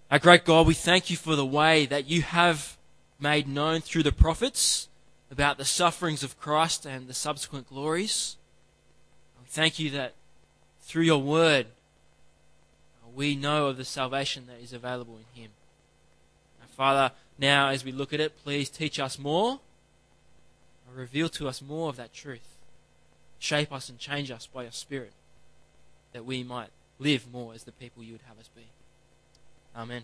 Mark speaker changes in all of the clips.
Speaker 1: Our great God, we thank you for the way that you have made known through the prophets about the sufferings of Christ and the subsequent glories. We thank you that through your word, we know of the salvation that is available in him. Father, now as we look at it, please teach us more, reveal to us more of that truth. Shape us and change us by your Spirit, that we might live more as the people you would have us be. Amen.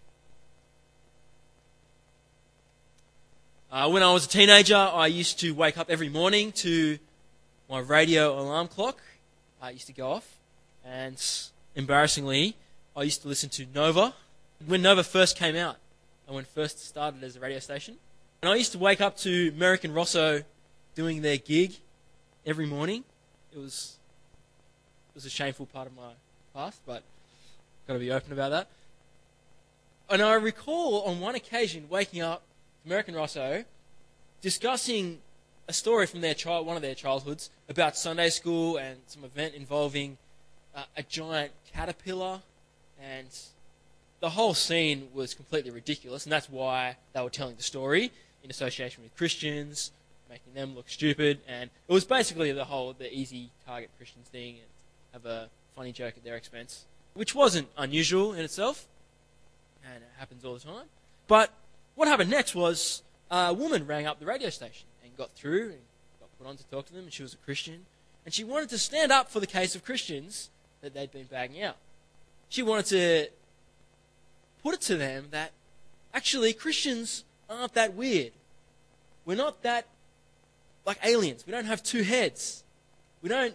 Speaker 1: When I was a teenager, I used to wake up every morning to my radio alarm clock. It used to go off, and embarrassingly, I used to listen to Nova. When Nova first came out, and when first started as a radio station, and I used to wake up to Merrick and Rosso doing their gig every morning. It was a shameful part of my past, but got to be open about that. And I recall on one occasion waking up to Merrick and Rosso discussing a story from one of their childhoods about Sunday school and some event involving a giant caterpillar, and the whole scene was completely ridiculous, and that's why they were telling the story in association with Christians, making them look stupid, and it was basically the easy target Christians thing and have a funny joke at their expense, which wasn't unusual in itself, and it happens all the time. But what happened next was a woman rang up the radio station and got through and got put on to talk to them, and she was a Christian, and she wanted to stand up for the case of Christians that they'd been bagging out. She wanted to put it to them that actually Christians aren't that weird. We're not that like aliens. We don't have two heads. We're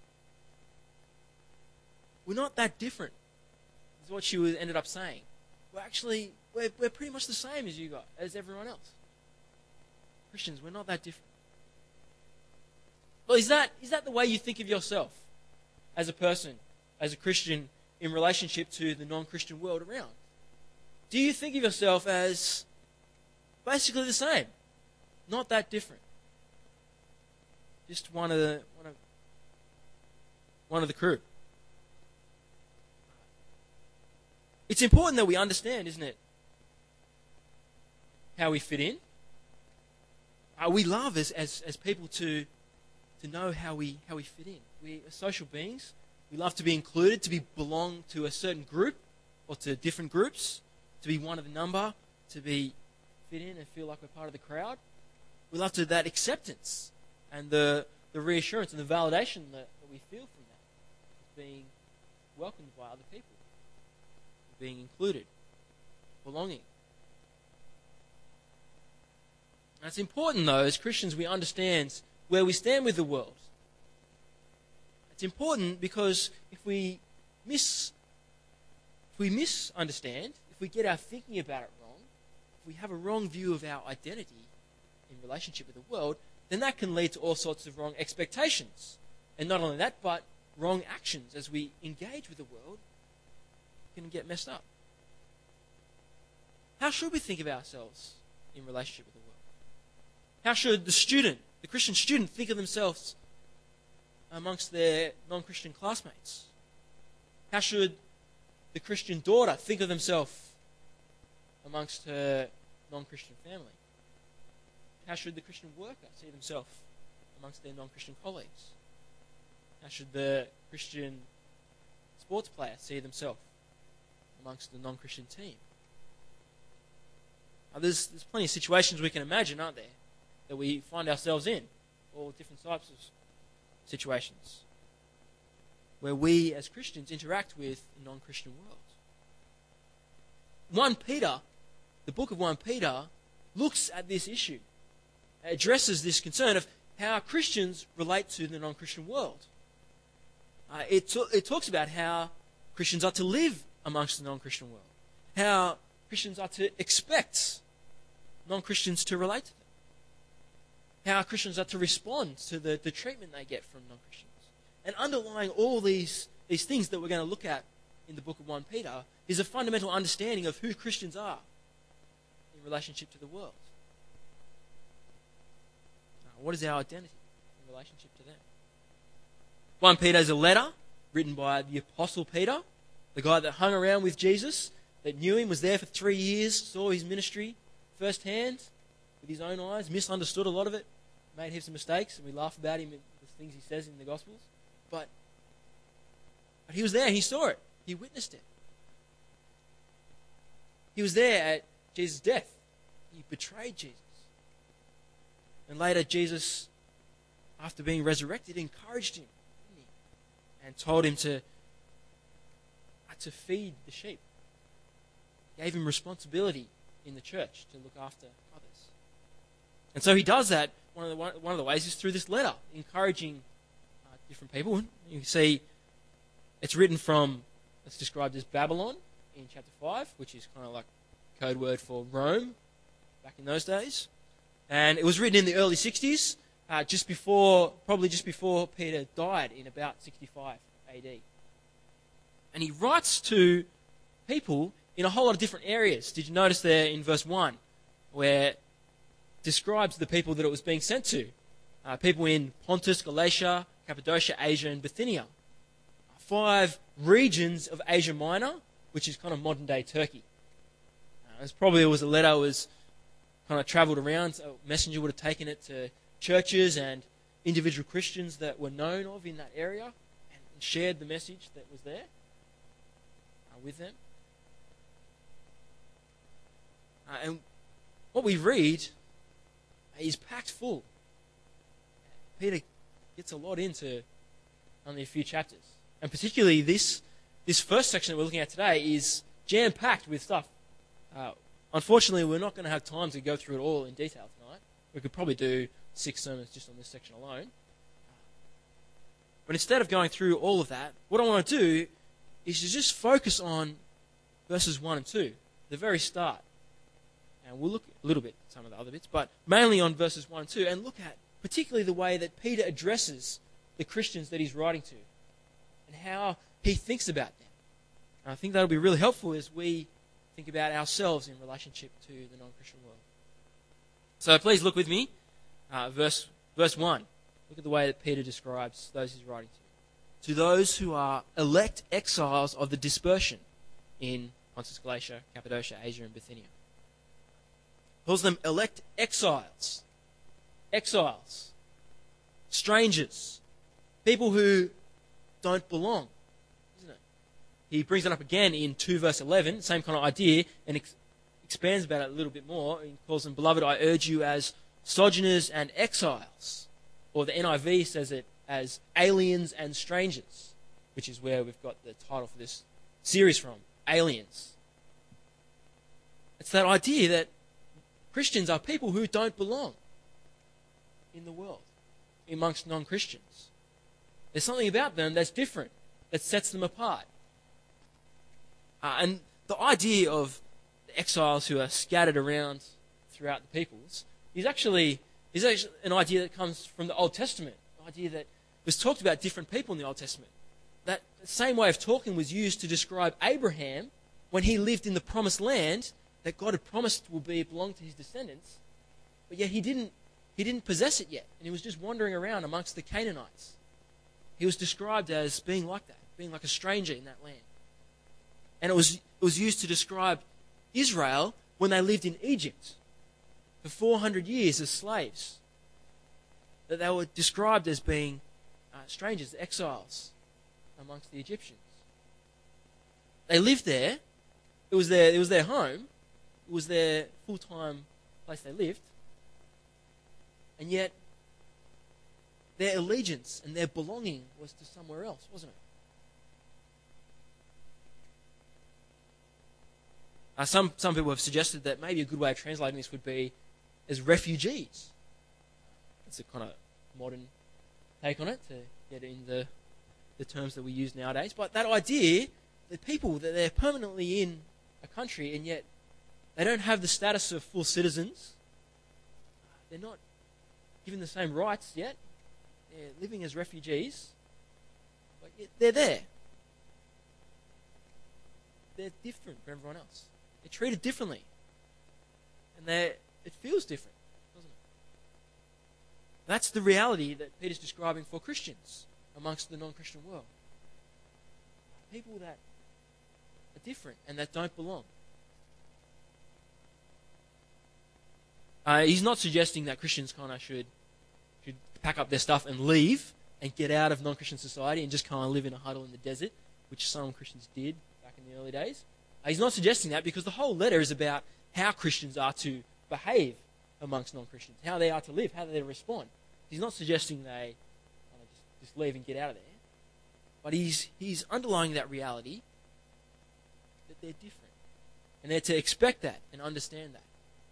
Speaker 1: not that different, is what she ended up saying. We're pretty much the same as you guys, as everyone else. Christians, we're not that different. Well, is that the way you think of yourself as a person, as a Christian, in relationship to the non-Christian world around? Do you think of yourself as basically the same, not that different, just one of the crew? It's important that we understand, isn't it, how we fit in. We love as people to know how we fit in. We are social beings. We love to be included, to belong to a certain group or to different groups, to be one of the number, to be fit in and feel like we're part of the crowd. We love that acceptance and the reassurance and the validation that we feel from that, being welcomed by other people, being included, belonging. And it's important, though, as Christians, we understand where we stand with the world. It's important because if we misunderstand, if we get our thinking about it wrong, if we have a wrong view of our identity in relationship with the world, then that can lead to all sorts of wrong expectations. And not only that, but wrong actions as we engage with the world can get messed up. How should we think of ourselves in relationship with the world? How should the Christian student, think of themselves amongst their non-Christian classmates? How should the Christian daughter think of themselves amongst her non-Christian family? How should the Christian worker see themselves amongst their non-Christian colleagues? How should the Christian sports player see themselves amongst the non-Christian team? Now, there's plenty of situations we can imagine, aren't there, that we find ourselves in, all different types of situations where we as Christians interact with the non-Christian world. 1 Peter, the book of 1 Peter, looks at this issue. It addresses this concern of how Christians relate to the non-Christian world. It talks about how Christians are to live amongst the non-Christian world, how Christians are to expect non-Christians to relate to them, how Christians are to respond to the treatment they get from non-Christians. And underlying all these things that we're going to look at in the book of 1 Peter is a fundamental understanding of who Christians are in relationship to the world. What is our identity in relationship to them? 1 Peter is a letter written by the Apostle Peter, the guy that hung around with Jesus, that knew him, was there for 3 years, saw his ministry firsthand with his own eyes, misunderstood a lot of it, made heaps of mistakes, and we laugh about him and the things he says in the Gospels. But he was there, he saw it, he witnessed it. He was there at Jesus' death. He betrayed Jesus. And later Jesus, after being resurrected, encouraged him, didn't he? And told him to feed the sheep. Gave him responsibility in the church to look after others. And so he does that. One of the ways is through this letter, encouraging different people. You see, it's written from, it's described as Babylon in chapter 5, which is kind of like code word for Rome back in those days. And it was written in the early 60s, probably just before Peter died in about 65 AD. And he writes to people in a whole lot of different areas. Did you notice there in verse 1 where it describes the people that it was being sent to? People in Pontus, Galatia, Cappadocia, Asia, and Bithynia. 5 regions of Asia Minor, which is kind of modern-day Turkey. It was a letter that was kind of travelled around. So a messenger would have taken it to churches and individual Christians that were known of in that area and shared the message that was there with them. And what we read is packed full. Peter gets a lot into only a few chapters. And particularly this first section that we're looking at today is jam-packed with stuff. Unfortunately, we're not going to have time to go through it all in detail tonight. We could probably do 6 sermons just on this section alone. But instead of going through all of that, what I want to do is to just focus on verses 1 and 2, the very start. And we'll look a little bit at some of the other bits, but mainly on verses 1 and 2, and look at particularly the way that Peter addresses the Christians that he's writing to and how he thinks about them. And I think that'll be really helpful as we think about ourselves in relationship to the non-Christian world. So please look with me, verse 1. Look at the way that Peter describes those he's writing to. To those who are elect exiles of the dispersion in Pontus, Galatia, Cappadocia, Asia, and Bithynia. He calls them elect exiles. Exiles. Strangers. People who don't belong. Isn't it? He brings it up again in 2 verse 11, same kind of idea, and expands about it a little bit more. He calls them, Beloved, I urge you as sojourners and exiles. Or the NIV says it as aliens and strangers, which is where we've got the title for this series from, Aliens. It's that idea that Christians are people who don't belong in the world, amongst non-Christians. There's something about them that's different, that sets them apart. And the idea of the exiles who are scattered around throughout the peoples is actually an idea that comes from the Old Testament, an idea that was talked about different people in the Old Testament. That same way of talking was used to describe Abraham when he lived in the promised land that God had promised will belong to his descendants, but yet he didn't possess it yet, and he was just wandering around amongst the Canaanites. He was described as being like that, being like a stranger in that land. And it was used to describe Israel when they lived in Egypt for 400 years as slaves. That they were described as being strangers, exiles amongst the Egyptians. They lived there. It was their home. It was their full-time place they lived. And yet, their allegiance and their belonging was to somewhere else, wasn't it? Some people have suggested that maybe a good way of translating this would be as refugees. It's a kind of modern take on it to get in the terms that we use nowadays. But that idea that people, that they're permanently in a country and yet they don't have the status of full citizens. They're not given the same rights yet. They're living as refugees. But yet they're there. They're different from everyone else. They're treated differently. And it feels different, doesn't it? That's the reality that Peter's describing for Christians amongst the non-Christian world. People that are different and that don't belong. He's not suggesting that Christians kind of should pack up their stuff and leave and get out of non-Christian society and just kind of live in a huddle in the desert, which some Christians did back in the early days. He's not suggesting that, because the whole letter is about how Christians are to behave amongst non-Christians, how they are to live, how they are to respond. He's not suggesting they just leave and get out of there. But he's underlying that reality that they're different. And they're to expect that and understand that.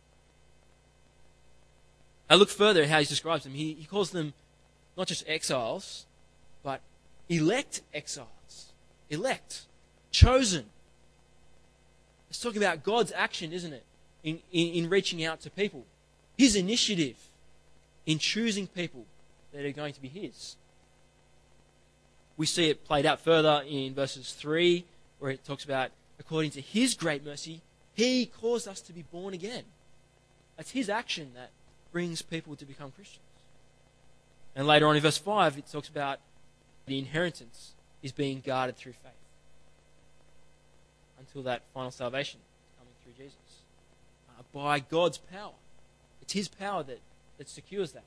Speaker 1: I look further at how he describes them. He calls them not just exiles, but elect exiles. Elect. Chosen. It's talking about God's action, isn't it? In reaching out to people. His initiative in choosing people that are going to be his. We see it played out further in verses 3, where it talks about, according to his great mercy, he caused us to be born again. That's his action that brings people to become Christians. And later on in verse 5, it talks about the inheritance is being guarded through faith until that final salvation coming through Jesus. By God's power. It's his power that secures that.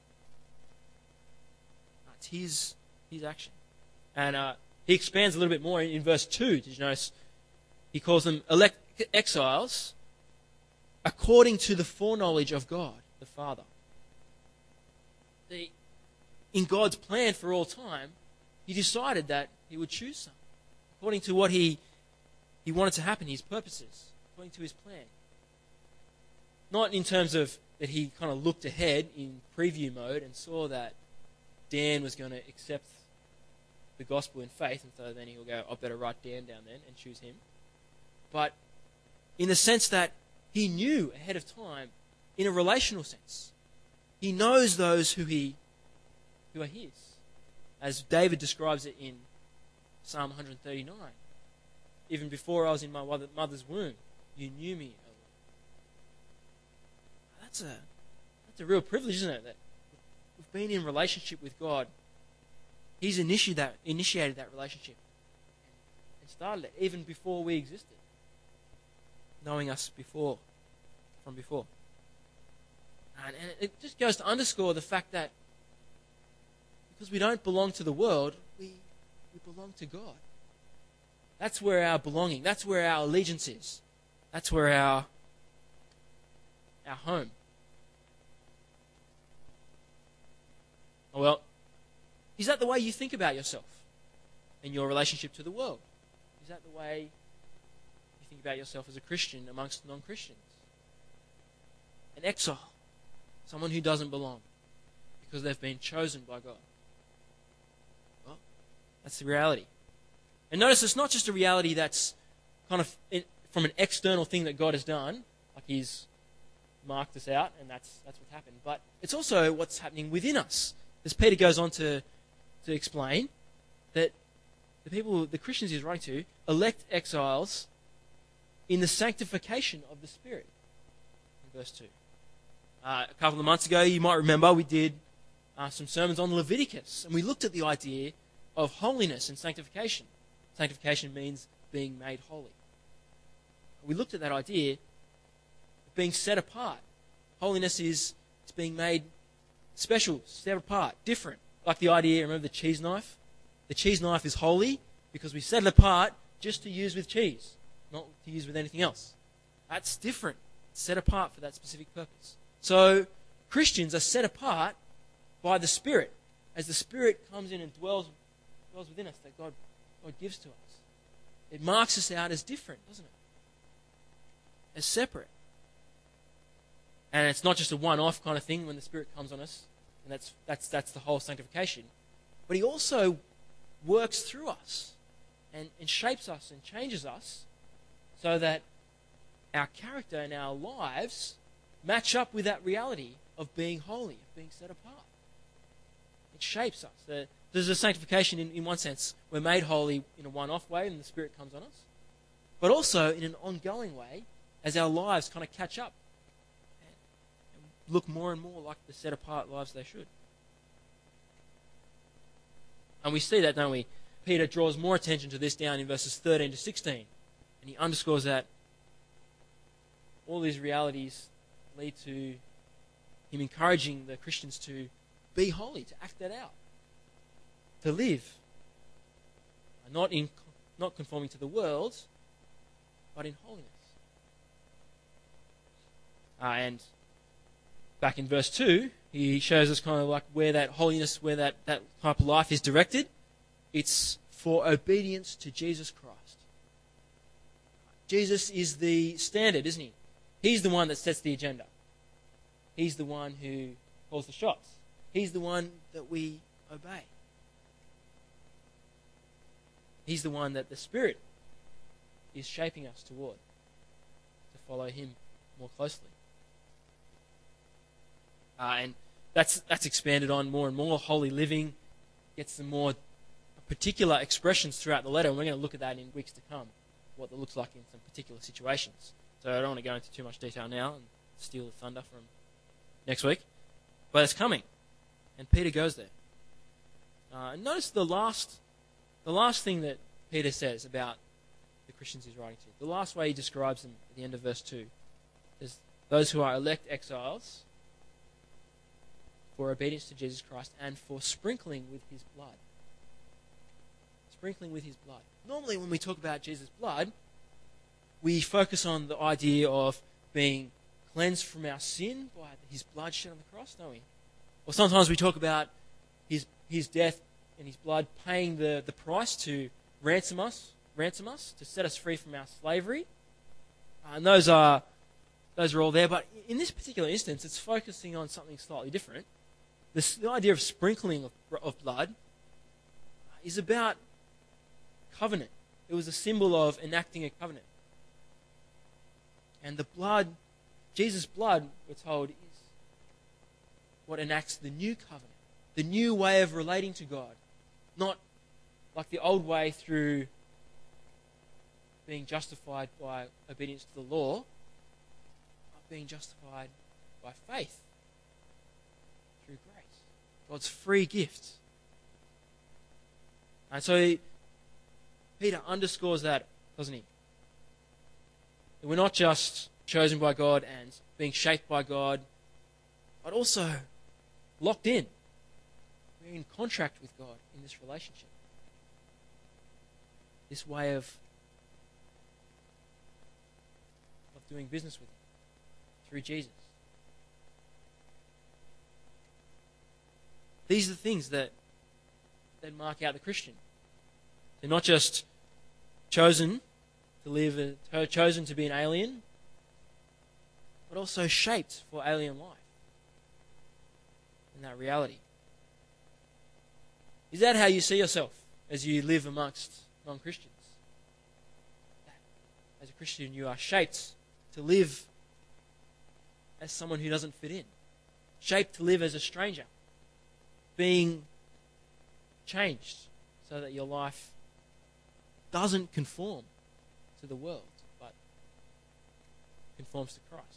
Speaker 1: It's his action. And he expands a little bit more in verse 2. Did you notice? He calls them elect exiles according to the foreknowledge of God, the Father. In God's plan for all time, he decided that he would choose some according to what he wanted to happen, his purposes, according to his plan. Not in terms of that he kind of looked ahead in preview mode and saw that Dan was going to accept the gospel in faith, and so then he'll go, I better write Dan down then and choose him. But in the sense that he knew ahead of time, in a relational sense. He knows those who are his. As David describes it in Psalm 139. Even before I was in my mother's womb, you knew me, O Lord. That's a real privilege, isn't it? That we've been in relationship with God. He's initiated that relationship and started it even before we existed, knowing us from before. And it just goes to underscore the fact that because we don't belong to the world, we belong to God. That's where our belonging, that's where our allegiance is. That's where our home. Well, is that the way you think about yourself and your relationship to the world? Is that the way you think about yourself as a Christian amongst non-Christians? An exile, someone who doesn't belong because they've been chosen by God. Well, that's the reality. And notice it's not just a reality that's kind of from an external thing that God has done, like he's marked us out and that's what's happened, but it's also what's happening within us. As Peter goes on to explain that the Christians he's writing to, elect exiles in the sanctification of the Spirit. In verse 2. A couple of months ago, you might remember, we did some sermons on Leviticus, and we looked at the idea of holiness and sanctification. Sanctification means being made holy. We looked at that idea of being set apart. Holiness is being made special, set apart, different. Like the idea, remember the cheese knife? The cheese knife is holy because we set it apart just to use with cheese, not to use with anything else. That's different. It's set apart for that specific purpose. So Christians are set apart by the Spirit as the Spirit comes in and dwells within us that God gives to us. It marks us out as different, doesn't it? As separate. And it's not just a one-off kind of thing when the Spirit comes on us, and that's the whole sanctification. But he also works through us and shapes us and changes us so that our character and our lives match up with that reality of being holy, of being set apart. It shapes us. There's a sanctification in one sense. We're made holy in a one-off way and the Spirit comes on us. But also in an ongoing way as our lives kind of catch up and look more and more like the set-apart lives they should. And we see that, don't we? Peter draws more attention to this down in verses 13 to 16. And he underscores that all these realities lead to him encouraging the Christians to be holy, to act that out, to live, not conforming to the world, but in holiness. And back in verse 2, he shows us kind of like where that holiness, where that type of life is directed. It's for obedience to Jesus Christ. Jesus is the standard, isn't he? He's the one that sets the agenda. He's the one who calls the shots. He's the one that we obey. He's the one that the Spirit is shaping us toward, to follow him more closely. And that's expanded on more and more. Holy living gets some more particular expressions throughout the letter, and we're going to look at that in weeks to come, what that looks like in some particular situations. So I don't want to go into too much detail now and steal the thunder from next week. But it's coming, and Peter goes there. And notice the last thing that Peter says about the Christians he's writing to. The last way he describes them at the end of verse 2 is those who are elect exiles for obedience to Jesus Christ and for sprinkling with his blood. Sprinkling with his blood. Normally when we talk about Jesus' blood, we focus on the idea of being cleansed from our sin by his blood shed on the cross, don't we? Or sometimes we talk about his death and his blood paying the price to ransom us, to set us free from our slavery. And those are all there. But in this particular instance, it's focusing on something slightly different. The idea of sprinkling of blood is about covenant. It was a symbol of enacting a covenant. And the blood, Jesus' blood, we're told, is what enacts the new covenant, the new way of relating to God. Not like the old way through being justified by obedience to the law, but being justified by faith through grace. God's free gift. And so Peter underscores that, doesn't he? That we're not just chosen by God and being shaped by God, but also locked in. We're in contract with God in this relationship. This way of doing business with him through Jesus. These are the things that mark out the Christian. They're not just chosen to live, chosen to be an alien, but also shaped for alien life in that reality. Is that how you see yourself as you live amongst non-Christians? As a Christian, you are shaped to live as someone who doesn't fit in, shaped to live as a stranger, being changed so that your life doesn't conform to the world, but conforms to Christ.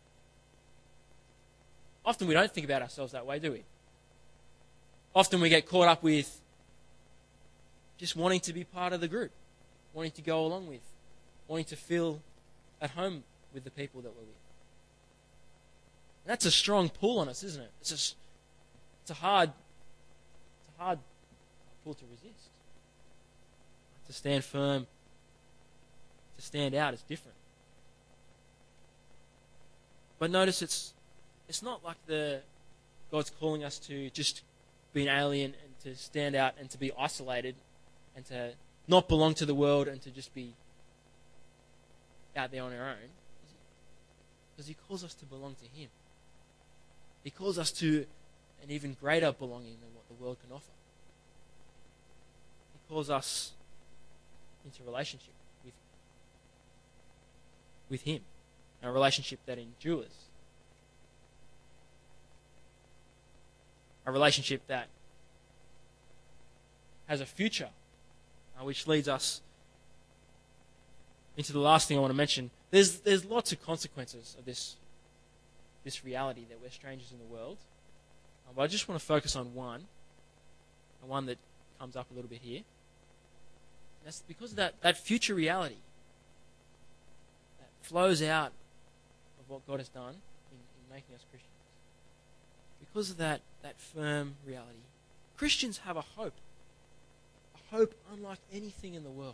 Speaker 1: Often we don't think about ourselves that way, do we? Often we get caught up with just wanting to be part of the group, wanting to go along with, wanting to feel at home with the people that we're with. And that's a strong pull on us, isn't it? It's a hard pull to resist. To stand firm, to stand out is different. But notice it's not like God's calling us to just be an alien and to stand out and to be isolated and to not belong to the world and to just be out there on our own. Because he calls us to belong to him. He calls us to an even greater belonging than what the world can offer. He calls us into relationship with him. A relationship that endures. A relationship that has a future, which leads us into the last thing I want to mention. There's lots of consequences of this reality that we're strangers in the world. But I just want to focus on one that comes up a little bit here. And that's because of that future reality that flows out of what God has done in making us Christians. because of that firm reality, Christians have a hope unlike anything in the world.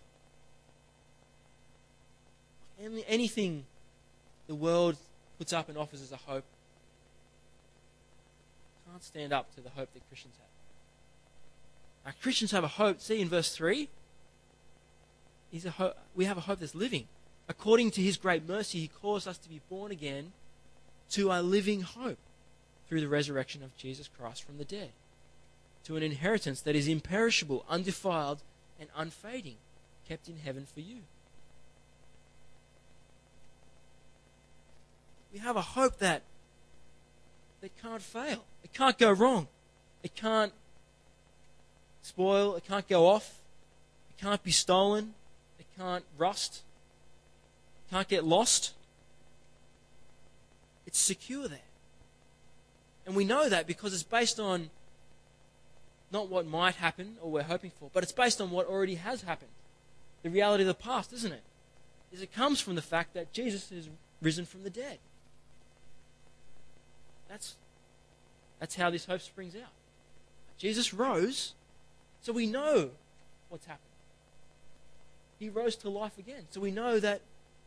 Speaker 1: Anything the world puts up and offers as a hope can't stand up to the hope that Christians have. Now, Christians have a hope. See in verse 3, we have a hope that's living. According to his great mercy, he caused us to be born again to a living hope through the resurrection of Jesus Christ from the dead, to an inheritance that is imperishable, undefiled, and unfading, kept in heaven for you. We have a hope that can't fail. It can't go wrong. It can't spoil. It can't go off. It can't be stolen. It can't rust. It can't get lost. It's secure there. And we know that because it's based on not what might happen or we're hoping for, but it's based on what already has happened. The reality of the past, isn't it? It comes from the fact that Jesus is risen from the dead. That's how this hope springs out. Jesus rose, so we know what's happened. He rose to life again, so we know that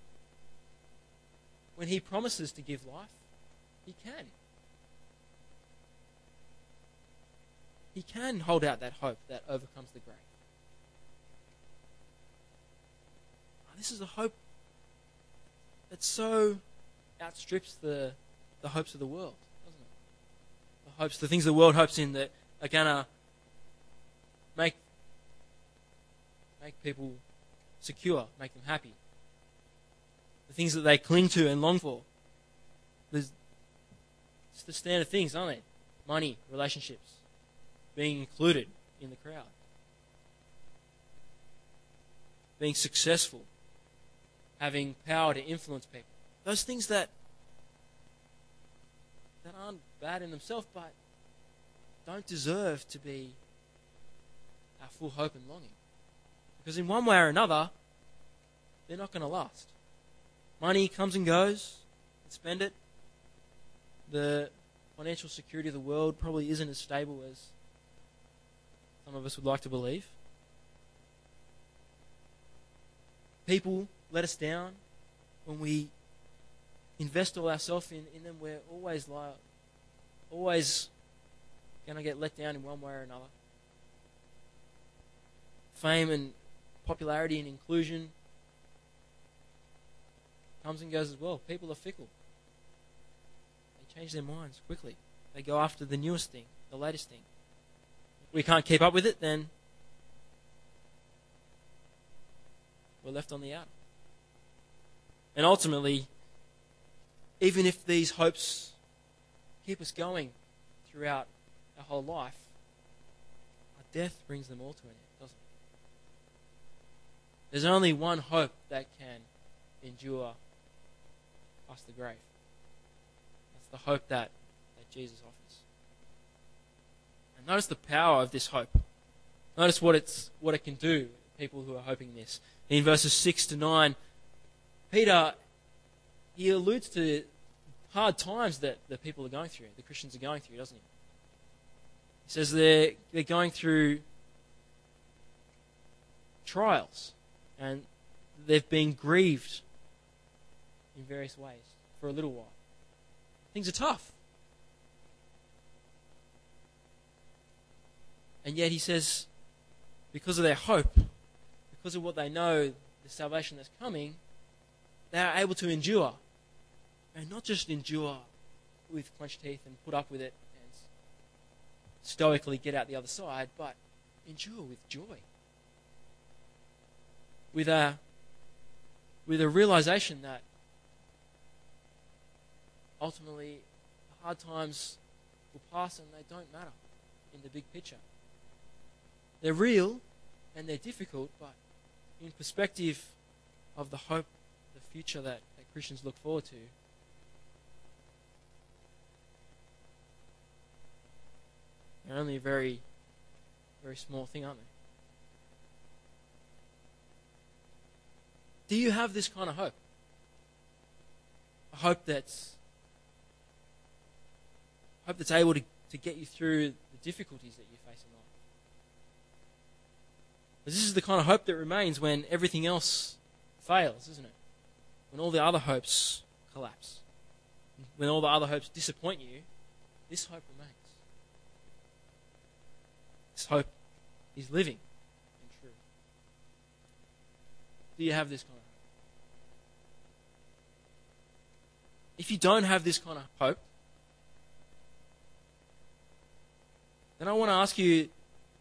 Speaker 1: when he promises to give life, he can. He can hold out that hope that overcomes the grave. This is a hope that so outstrips the hopes of the world, doesn't it? The things the world hopes in that are going to make people secure, make them happy. The things that they cling to and long for. It's the standard things, aren't they? Money, relationships, being included in the crowd, being successful, having power to influence people. Those things that aren't bad in themselves, but don't deserve to be our full hope and longing. Because in one way or another, they're not going to last. Money comes and goes, you spend it. The financial security of the world probably isn't as stable as some of us would like to believe. People let us down. When we invest all ourselves in them, we're always going to get let down in one way or another. Fame and popularity and inclusion comes and goes as well. People are fickle. They change their minds quickly. They go after the newest thing, the latest thing. If we can't keep up with it, then we're left on the outer. And ultimately, even if these hopes keep us going throughout our whole life, our death brings them all to an end, doesn't it? There's only one hope that can endure past the grave. That's the hope that Jesus offers. And notice the power of this hope. Notice what it can do, people who are hoping this. In verses 6 to 9, Peter, he alludes to hard times that the people are going through, the Christians are going through, doesn't he? He says they're going through trials, and they've been grieved in various ways for a little while. Things are tough. And yet he says, because of their hope, because of what they know, the salvation that's coming, they are able to endure. And not just endure with clenched teeth and put up with it and stoically get out the other side, but endure with joy. With a realization that ultimately the hard times will pass and they don't matter in the big picture. They're real and they're difficult, but in perspective of the hope, the future that Christians look forward to, they're only a very, very small thing, aren't they? Do you have this kind of hope? A hope Hope that's able to get you through the difficulties that you face in life. But this is the kind of hope that remains when everything else fails, isn't it? When all the other hopes collapse. When all the other hopes disappoint you, this hope remains. This hope is living and true. Do you have this kind of hope? If you don't have this kind of hope, then I want to ask you,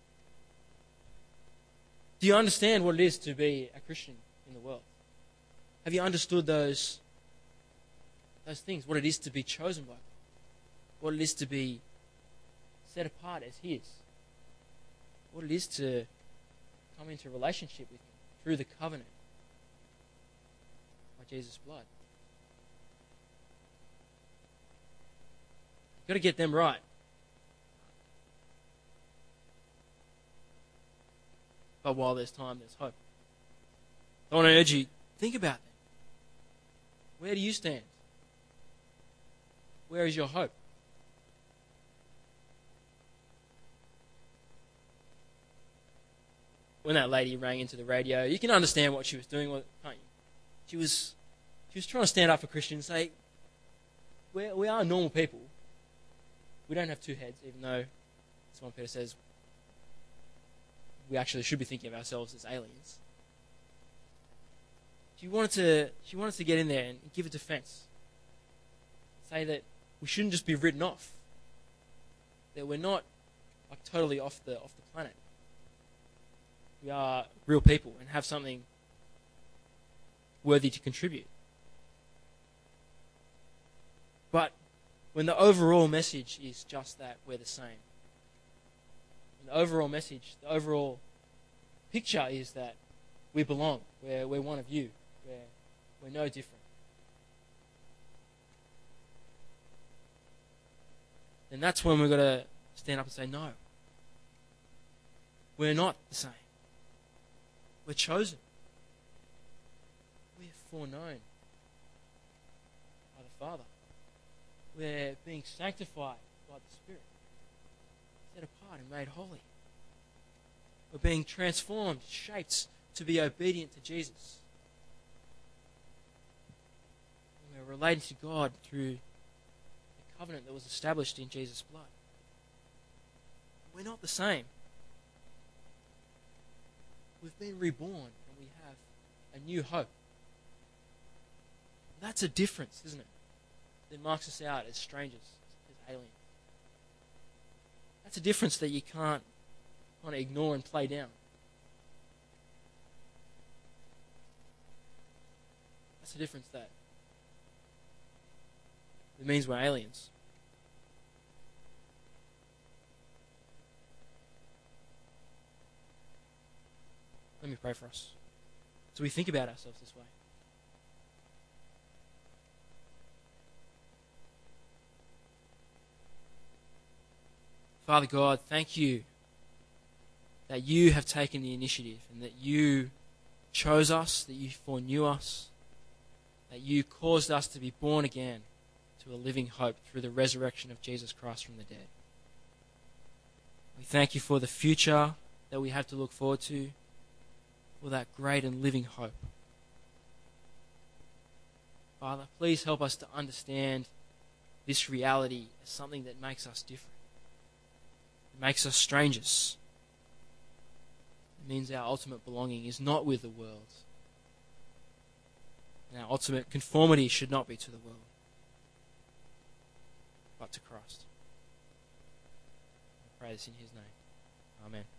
Speaker 1: do you understand what it is to be a Christian in the world? Have you understood those things? What it is to be chosen by God? What it is to be set apart as His? What it is to come into relationship with Him through the covenant by Jesus' blood? You've got to get them right. But while there's time, there's hope. I want to urge you, think about that. Where do you stand? Where is your hope? When that lady rang into the radio, you can understand what she was doing, can't you? She was trying to stand up for Christians and say, we are normal people. We don't have two heads, even though Simon Peter says we actually should be thinking of ourselves as aliens. She wanted to get in there and give a defense. Say that we shouldn't just be written off. That we're not like totally off the planet. We are real people and have something worthy to contribute. But when the overall message is just that we're the same. The overall message, the overall picture is that we belong. We're one of you. We're no different. Then that's when we've got to stand up and say, no. We're not the same. We're chosen. We're foreknown by the Father. We're being sanctified by the Spirit. Set apart and made holy. We're being transformed, shaped to be obedient to Jesus. And we're related to God through the covenant that was established in Jesus' blood. We're not the same. We've been reborn and we have a new hope. That's a difference, isn't it? That marks us out as strangers, as aliens. That's a difference that you can't kind of ignore and play down. That's a difference that it means we're aliens. Let me pray for us. So we think about ourselves this way. Father God, thank you that you have taken the initiative and that you chose us, that you foreknew us, that you caused us to be born again to a living hope through the resurrection of Jesus Christ from the dead. We thank you for the future that we have to look forward to, for that great and living hope. Father, please help us to understand this reality as something that makes us different. It makes us strangers. It means our ultimate belonging is not with the world. And our ultimate conformity should not be to the world, but to Christ. I pray this in His name. Amen.